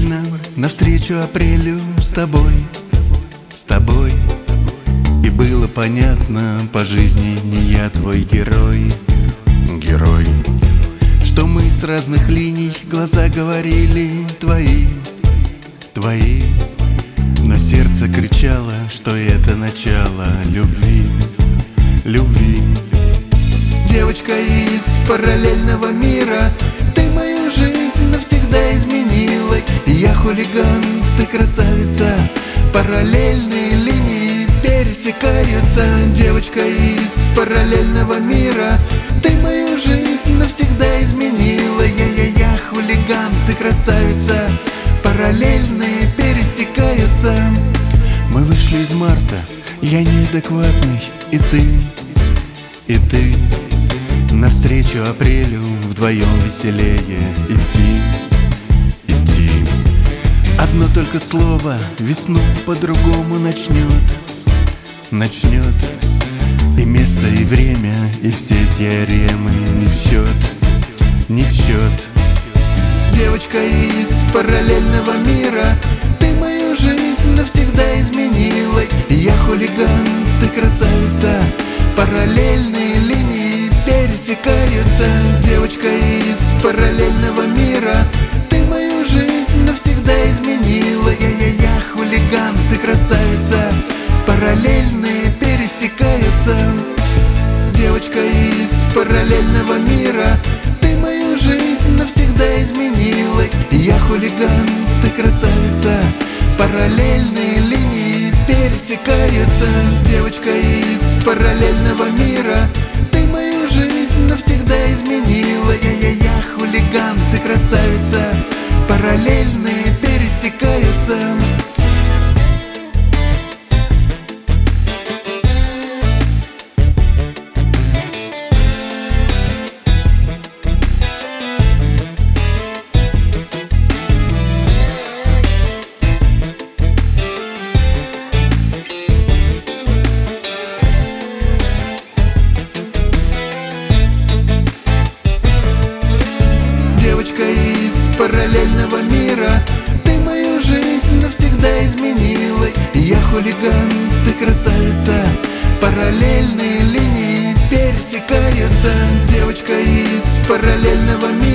параллельно навстречу апрелю с тобой. И было понятно, по жизни не я твой герой. Что мы с разных линий глаза говорили твои. Но сердце кричало, что это начало любви. Девочка из параллельного мира, ты мою жизнь навсегда изменила. И я хулиган, ты красавица, параллельные линии пересекаются. Девочка из параллельного мира, ты мою жизнь навсегда изменила. Я хулиган, ты красавица, параллельные пересекаются. Мы вышли из марта, я неадекватный, и ты. Навстречу апрелю вдвоем веселее идти. Одно только слово весну по-другому начнет. И место, и время, и все теоремы не в счет. Девочка из параллельного мира, ты мою жизнь навсегда изменила. И я хулиган, ты красавица, параллельные линии пересекаются. Девочка из параллельного мира, ты мою жизнь навсегда изменила. Я хулиган, ты красавица, параллельные пересекаются. Девочка из параллельного мира, ты мою жизнь навсегда изменила. И я хулиган, ты красавица, параллельные линии пересекаются. Девочка из параллельного мира, ты мою жизнь навсегда изменила. Я хулиган, ты красавица, параллельные пересекаются. Девочка из параллельного мира, ты мою жизнь навсегда изменила. И я хулиган, ты красавица, параллельные линии пересекаются. Девочка из параллельного мира,